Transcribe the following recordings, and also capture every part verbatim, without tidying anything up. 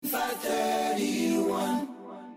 five thirty-one.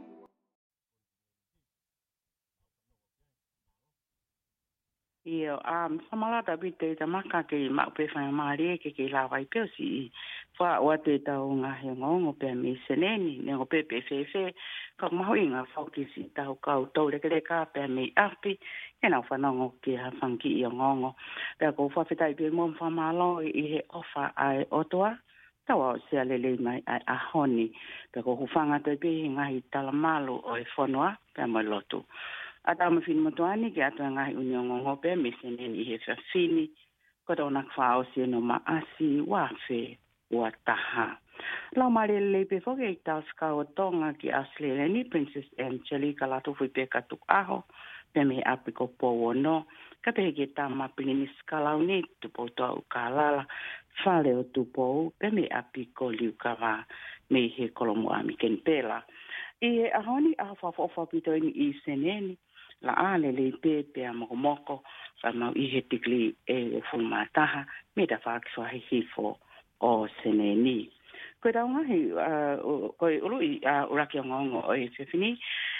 Io am samalata bite ta maka ke ma pe fa mari ke ke la vai pe si fa wa te ta nga he ngongo pe mi seneni ne ngo pe pe fe fe ka ma hoinga fa ki si ta ka to le ke ka pe mi api e na fa no ngo ke ha fan ki i ngongo pe ko fa fe tai pe mo fa ma lo i he ofa ai otoa tawa se ale le mai a, a honi pe ko hufanga te pe nga i tala malo o e fonoa pe mo lotu ata ma fin motoani ke ata ngai uniongo ngope meseneni he fa fini ko dona kwao si no ma asi wa fe wa taha la mare le pe fo ke ta ska o tonga ki asle ni princess Angelica la to fu pe ka tu aho pe me apiko po no ka pe ke ta ma pini skala uni tu po to kalala fale o tu po pe me apiko liu kava me he kolomo ami ken pela e ahoni a fa fa fa pito ni i seneni la ale le pe pe mo moko fa ma i he tikli e fu mataha me da fa so he hifo o seneni ko da nga he ko ulu i ura ki ngongo o e fini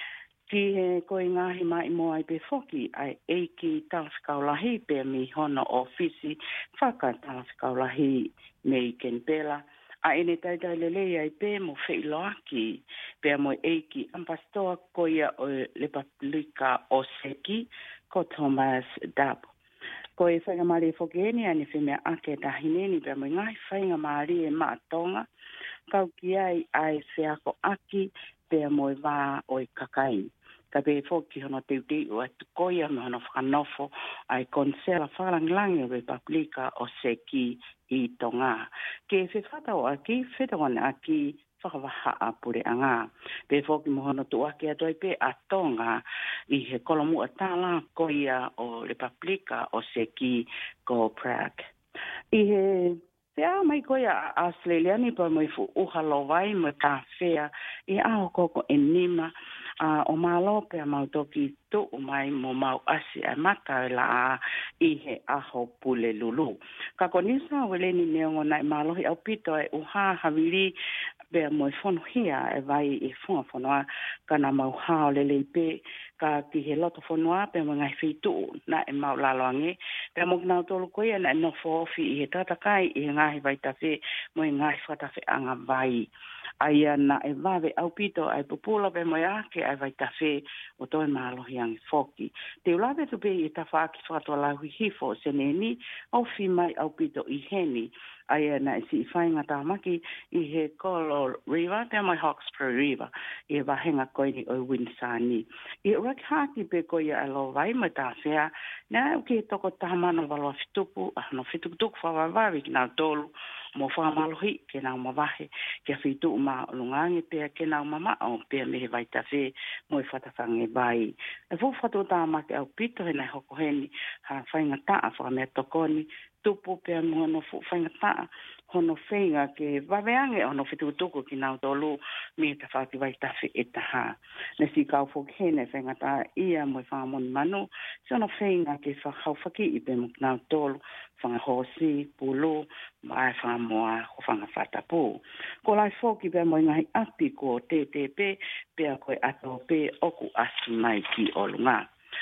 ki he ko nga hi mai mo ai pe foki ai e ki taska la hi pe mi hono ofisi fa ka taska la hi me ken pela a ene tai tai le lei ai pe mo fei loaki pe mo eiki ampastoa koia o le paplika o seki ko Thomas Dab. Ko e whainga mari fokeni ane whimea ake ta hineni pe mo ngai whainga mari e maatonga kau ki ai ai whiako aki pe mo e wā o i kakai. Ka pe foki hono teu teu atu koia me hono whanofo ai konsela wharangilangi o Republika o seki i tonga. Ke whi whatau aki, whetawani aki whakawaha a pure anga. Pe foki mo hono tu aki atu ai pe a tonga i he kolomu a tala koia o Republika o seki ko Prague. I he Pea mai koia a Australiani pa mo i fu uhalo vai mo ta fea i aho koko e nima a o malo pe mau toki tu mai mo mau asi a mata la i he aho pule lulu. Ka konisa wele ni neongo nai malo hi au pito e uha haviri pe mo i fono hia e vai i fono fonoa kana mau hao lele pe ka ki he loto fonoa pe mo ngai fitu na e mau laloange pe mo na tolu koia na no fofi i he tata kai i ngai vai ta fe mo ngai fata fe anga vai ai na e vave au pito ai popula pe mo ya ke ai vai ta fe o to malo hiang foki te ulave tu pe i ta fa ki fato la hui hifo seneni au fi mai au pito i heni ai na si fainga ta maki i he Kolo River te mai Hawkesbury River i va henga koini o Winsani i rak haki pe ko ia alo vai mata fea na ke toko tamana valo fitupu no fituku fa va va ki na tolu mo fa malohi ke na mo vahe ke fitu ma lungangi pe ke na mama o pe me vai ta fe mo fata fange vai e fu fatu ta ma ke au pito na hoko heni ha fainga ta fa me tokoni tupu pe mo no fu fainga ta hono feinga ke vaveange ono fitutuku ki na tolu me ta fa ki vai ta fe eta ha na si ka fo kene fainga ta ia mo fa mon manu so no feinga ke fa hau faki i pe mo na tolu fanga hosi pulu mai fa moa ko fanga fata pu ko lai foki pe mo ngai api ko te te pe pe ko ato pe oku asu mai ki olunga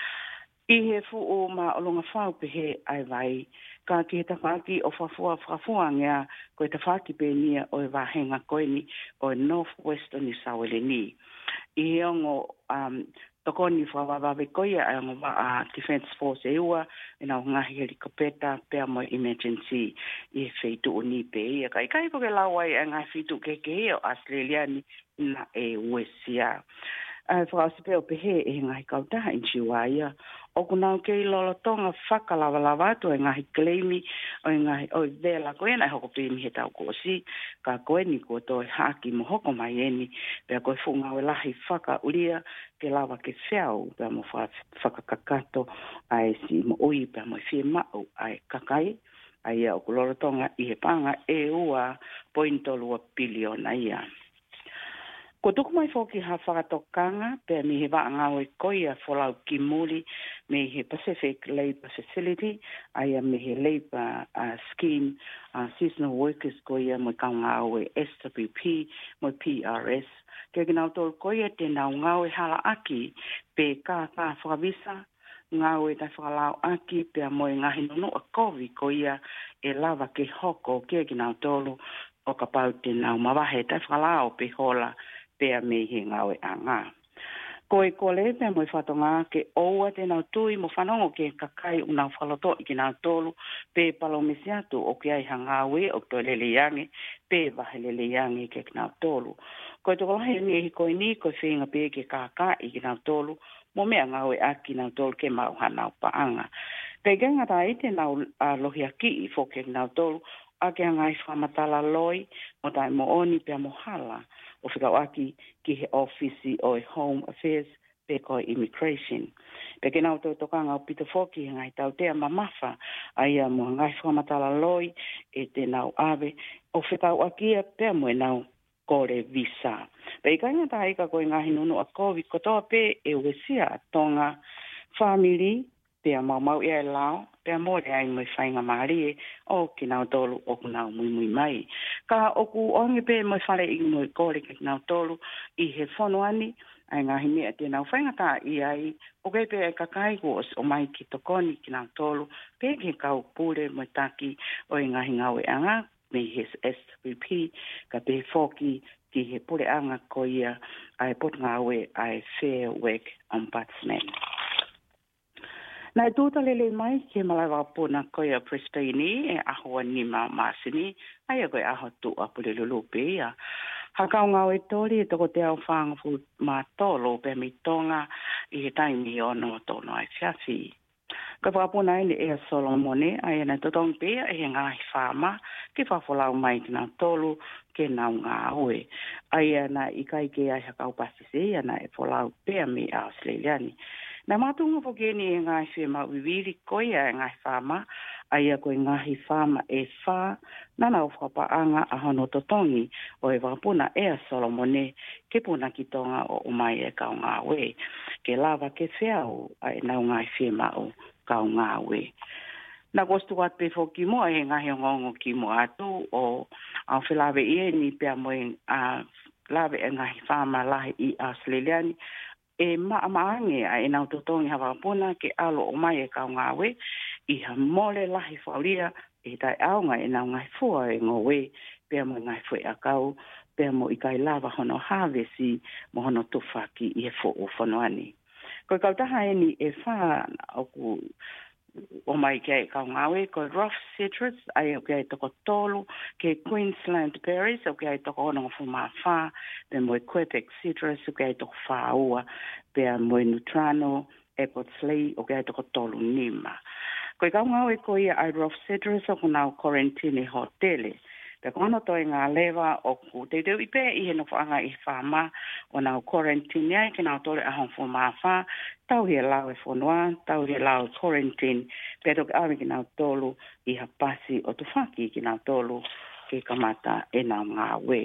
i he fu o ma olunga fau pe he ai vai ka ki ta faki o fa fua fa fua ngea ko ta faki pe ni o va henga ko ni o north western Saweleni i ongo um tokoni fa va va ko ia ngo va defense force e ua ina nga helicopter pe mo emergency i feitu ni pe kai kai po ke lawai nga fitu ke ke o Australiani na e wesia a fa se pe o pe he e nga ka ta in chiwaia o kuna ke lo tonga faka lava lava to nga claimi o nga o vela ko ena ho ko pe mi heta ko si ka ko ni ko to haki mo ho ko mai eni pe ko funga wala hi faka ulia ke lava ke feo pe mo fa faka kakato ai si mo oi pe mo fi ma o ai kakai ai o ko lo tonga i he panga e ua pointo lo billion ai ko tuku mai foki ha whakatokanga pe mi he wa ngau e koia folau ki muri me he Pacific Labour Facility, ai me he Labour uh, Scheme, uh, Seasonal Workers ko ia mo kaunga o S W P, mo P R S. Ke kinau tol ko ia te nau ngau e hala aki, pe ka ka whakavisa, ngau e ta whakalao aki, pe a mo e ngahi nunu a kovi ko ia e lava ke hoko ke kinau tolu, o ka pau te nau mawahe ta whakalao pe hola, pe a me he ngau e a ngā. Ko e ko le pe mo i whatonga ke oua te nau tui mo whanongo ke kakai u nau whaloto i ki nau tolu pe palomisi atu o ke ai hangawe o to lele yange pe vahe lele yange ke ki nau tolu. Ko e toko lahe ni e hiko ni ko e whinga pe ke kaka i ki nau tolu mo mea ngawe a ki nau tolu ke mau hanau paanga. Pe genga ta i te nau uh, lohi a ki i fo ke nau tolu a ke ngai whamatala loi mo tai mo oni pe mo hala. O whikau aki ki he ofisi o e Home Affairs pe ko Immigration. Pe ke nau tau tokanga o pito foki ngai tau tea mamafa ai a mo ngai whamatala loi e te nau ave o whikau aki a pe mo e nau kore visa. Pe i kainga ta ika koe ngahi nunu a COVID kotoa pe e uesia a tonga family pe a mau mau ia e lao, pe a mōre ai mai whainga maari e o ki nau tolu o ku nau mui mui mai. Ka oku onge pe mai whare i moi kore ki nau tolu i he whono ani, ai ngahi mea te nau whainga ta i ai, o kei pe e kakai ko o mai ki tokoni ki nau tolu, pe ke kau pure mai taki o i ngahi ngau e anga, me he S W P, ka pe foki ki he pure anga ko ia ai pot ngau e ai Fair Work Ombudsman. Nai tūta lele mai ke malawa pōna koia Pristini e aho ni ma masini, ai a koe aho tu apule lulupe ia. Hakau ngau e tori e toko te au whangafu ma tolo pe mi tonga i he taimi o no tono ai fiafi. Ka whakapuna ene e a Solomone, ai ena totong pea e he ngahi whama, ke whawhalau mai ki nau tolu, ke nau ngā oe. Ai ena i kai ke ai hakau pasise, ena e whalau pea mi a Australiani. Nā mātunga po kēni e ngai whi ma uiwiri koia e ngai whama, ai a koe ngahi whama e whā, nana o whapaanga a hono totongi o e wapuna e a Solomone, ke puna ki tonga o umai e kau ngā we. Ke lava ke whiau ai nau ngai whi ma o kau ngā we. Nā kostu wat pe fo ki mua e ngahi o ngongo ki mua atu o au whilawe i e ni pia moe a lawe e ngahi whama lahi i Australiani, e maamaange a e nau totongi hawa puna ke alo o mai e kau ngāwe i ha mole lahi whauria e tai aunga e nau ngai fua e ngowe pia mo ngai fue a kau pia mo i kai lava hono havesi mo hono tufaki i e fo o whanoani. Koe kautaha e ni e wha o ku o mai ke kau ngawe ko rough citrus ai o ke toko tolu ke Queensland berries o ke toko ono fu ma fa pe mo Quebec citrus o ke toko fa ua pe mo Nutrano apple slay o ke toko tolu nima ko kau ngawe ko ia ai rough citrus o na quarantine hotele pe kono to ngā lewa o ku te te ipe i he no whaanga i whama o nau quarantine ai ki nau tole a hong fu ma fa tau he lau e whanua, tau he lau quarantine, pero ke awe ki nau tolu i ha pasi o tu whaki ki nau tolu ke kamata e nau ngā we.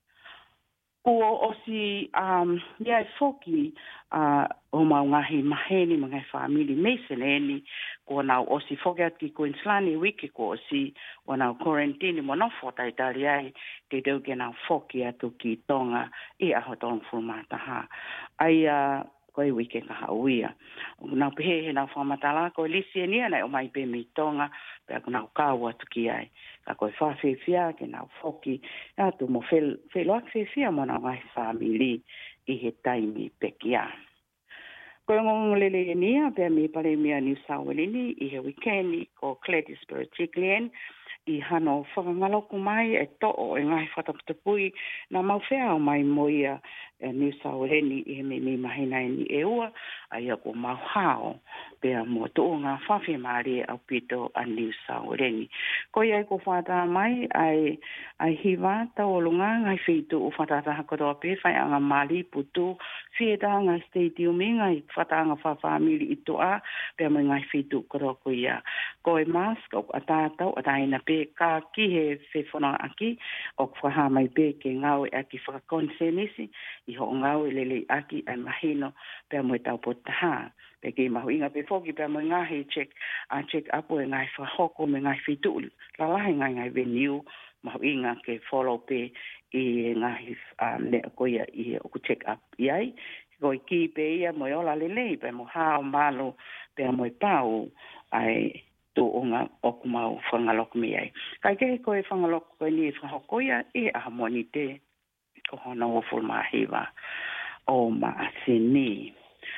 Ko o si, um, ia e whoki uh, o mau ngahi maheni, mga whamili meisen eni, ko nau o si whoki at ki Queensland i wiki ko o si o nau quarantine mo nofo tai tari ai, te tau ke nau whoki atu ki tonga i aho tong fumataha. Ai a uh, koe wike ka hauia. Nau pehe he nau whamatala, koe lisi e nia nei o mai pe mi tonga, pe ako nau kāua tuki ai. Ka koe whawhewhia ke nau whoki, atu mo whelo ak whewhia mo nau ngai whamili i he taimi pekia. Koe ngongo lele e nia, pe mi pare mea New South Wales i he wikendi ko Gladys Berejiklian, i hano whakangaloku mai e to'o e ngai whataputapui na mauwhea o mai moia e New South Wales i he me me mahina ni e ua a ia ko mauhao pea mo to'o ngā whawhi maari au pito a New South Wales. Ko ia ko whata mai ai, ai hiwa tau olunga ngai whitu o whatata hakotoa pe whai anga mali putu whieta ngai stadium i ngai whata anga whawhamiri i toa pea mo ngai whitu koro ko ia. Ko e mask o atātau a taina pe ka ki he whewhona aki o whaha mai pe ke ngau e aki whakakonsenisi i ho ngau e lele aki ai mahino pe mo tau potaha pe ke mahu inga pe foki pe mo ngahi check a check up o ngai whahoko me ngai whitu la lahi ngai ngai venue mahu inga ke follow pe i ngahi um, ne koia i o ku check up iai ko ki pe ia mo ola lele pe mo ha o malo pe mo pau ai to onga o kumau whangalok mi ai. Kai ke ko e whangalok ko ni whahokoia e a monite ko hona o fulmahiwa o maasini.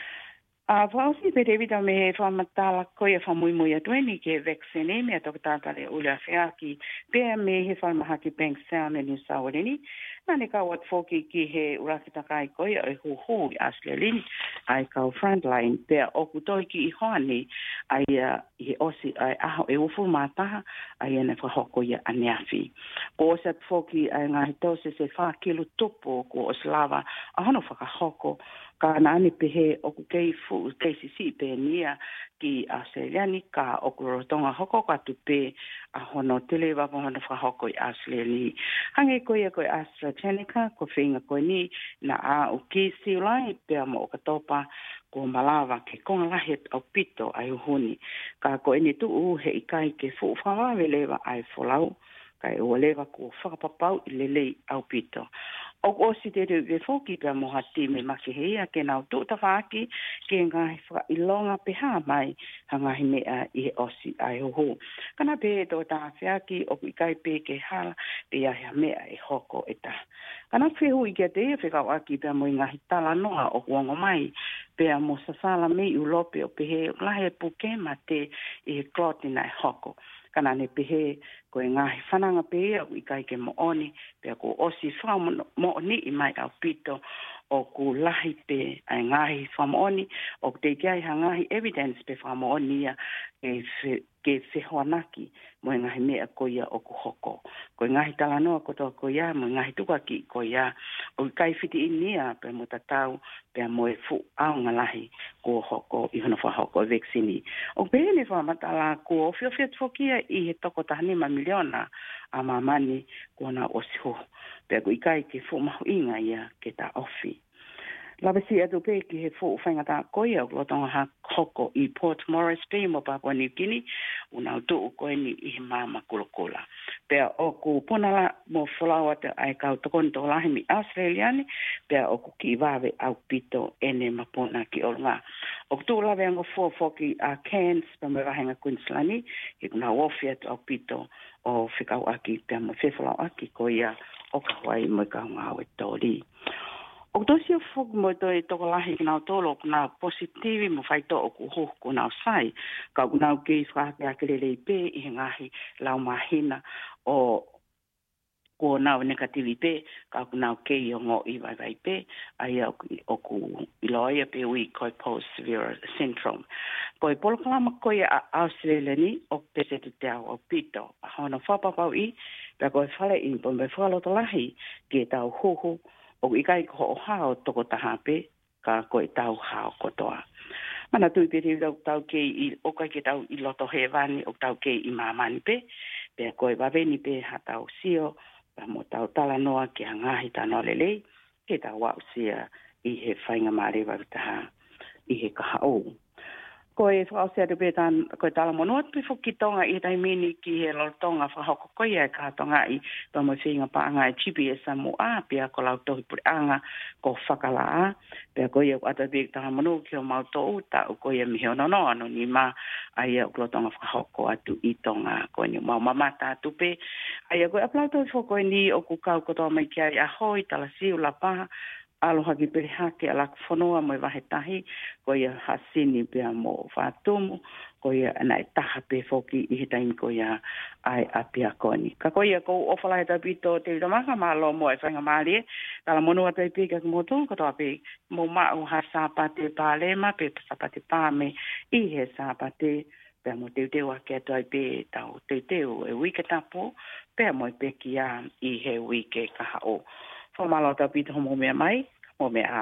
A whausi pe revita me he whamatala koia whamui mui atueni ke vaccine me ato tātale ula whiaki pe me he whamahaki Bank Sound e New South Wales. Nane ka wat foki ki he urakita kai koia e hu hu i Australian ai kau frontline pe o kutoi ki i hoani ai i osi ai aho e ufu mataha ai ene whahokoia aneafi. Ko osat foki ai ngahi tose se wha kilo tupo ko oslava a hono whakahoko ka nani pehe o ku kei fu kei sisi pe nia ki Australiani ka o ku rotonga hoko ka tupe a hono tele wa hono whahoko i Australiani. Hange koia koe AstraZeneca ko whinga koe ni na a o ki siulai pe amo o katopa ko malawa ke konga lahe au pito ai uhuni. Ka koe ni tu u he ikai ke fu whawawe lewa ai folau kai o lewa ko whakapapau i lelei au pito. O osi te reu e whoki pia moha ti me makihea ke nau tūta whaaki ke ngahi whaka ilonga peha mai hangahi mea i he osi ai hoho. Kana pe tō tā whiaki o i kai pe ke hala pe ahi mea e hoko e ta. Kana whehu i kia te e whikau aki pia mo i ngahi tala noa o huongo mai pia mo sasala me i ulope o pehe lahe puke ma te i he klotina e hoko. Kana ne pehe ko e ngahi whananga pea o i kai ke mo oni pia ko osi whao mo ni i mai au pito o ku lahi pe ai ngahi whamaoni o te kiai ha ngahi evidence pe whamaoni ia ke ke whehoanaki mo ngahi mea koia o ku hoko. Ko ngahi talanoa ko toa koia mo ngahi tukaki koia o kai whiti inia pe mo tatau pe mo e fu au ngalahi ko hoko i hono whahoko vaccine. O pēne whamatala ko o whio whio tfokia i he toko tahani ma miliona a mamani ko na osiho. Pe ko ikai ke fu mahu inga ia ke ta ofi. Labasi atu pe ki he fu whainga ta koia o lotonga ha hoko i Port Moresby mo Papua New Guinea una utu u koe ni i he mama kulakola. Pea o ku punala mo whalawa te ai kau tokoni tō lahi mi Australiani pea o ku ki wawe au pito ene mapuna ki olunga. O ku tū lawe ango fua foki a Cairns pa me wahenga Queenslandi i kuna wofi atu au pito o whikau aki pea mo whewhalau aki koia o ka Hawaii mo ka ngā we tōri. O dosi o fog mo to e toko lahi ki nau tolo kuna positivi mo whaito o ku hoku ku nau sai. Ka ku nau kei whake a kerelei pe i he ngahi lau mahina o ko nau negativi pe ka ku nau kei o ngō i vai vai pe ai o ku iloia pe ui koi post-severe syndrome. Ko e polo kalama koe a Australia ni o pese te te au o pito. A hono whapapau i, pe koe whale i po me whaloto lahi ki e tau hoho o i kai ko hao toko tahape ka ko e tau hao kotoa. Mana tui pe te tau ke i o kai ke tau i loto he vani o tau ke i mamani pe pe ko e waveni pe ha tau sio pa mo tau tala noa ke hangahi tano lele ke tau wau sia i he whainga marewa taha i he kahao. Ko e whaosea te petan ko e tala mono atu whuki tonga i tai mini ki he lotonga whahoko koia e katonga i pa mo whinga paanga e G P S a mo a pia ko lau tohi puri anga ko whakala a pia koia ko ata pek tala mono ki o mau tō uta o koia mihi ono no ano ni ma aia o lotonga whahoko atu i tonga ko ni mau mamata atu pe aia ko e aplau tohi whoko e ni o ku kau kotoa mai kia i ahoi tala siu la paha aloha ki perihake ala whanua mo i wahetahi, ko ia hasini pia mo whātumu, ko ia ana e taha pe whoki i he taimi ko ia ai a pia koni. Ka ko ia ko ofalahe ta pito te witamaka malo mo e whainga maarie, tala monua tai pika ki motu, ko toa pe mo mau ha sāpate pālema, pe sāpate pāme i he sāpate, pia mo teu teu ake atu ai pe tau teu teu e wike tapo, pia mo i peki a i he wike kaha o. Whamalo ta pito homo mea mai, mo mea